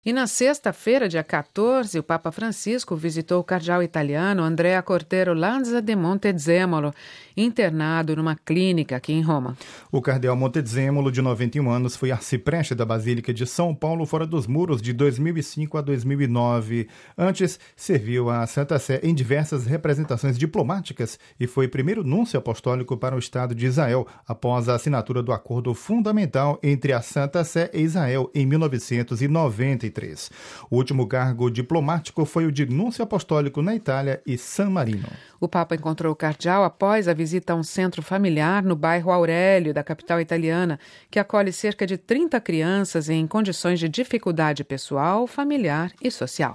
E na sexta-feira, dia 14, o Papa Francisco visitou o cardeal italiano Andrea Cortero Lanza de Montezemolo, internado numa clínica aqui em Roma. O cardeal Montezemolo, de 91 anos, foi arcipreste da Basílica de São Paulo fora dos muros de 2005 a 2009. Antes, serviu à Santa Sé em diversas representações diplomáticas e foi primeiro núncio apostólico para o Estado de Israel, após a assinatura do acordo fundamental entre a Santa Sé e Israel em 1993. O último cargo diplomático foi o de núncio apostólico na Itália e San Marino. O Papa encontrou o cardeal após a visita a um centro familiar no bairro Aurélio, da capital italiana, que acolhe cerca de 30 crianças em condições de dificuldade pessoal, familiar e social.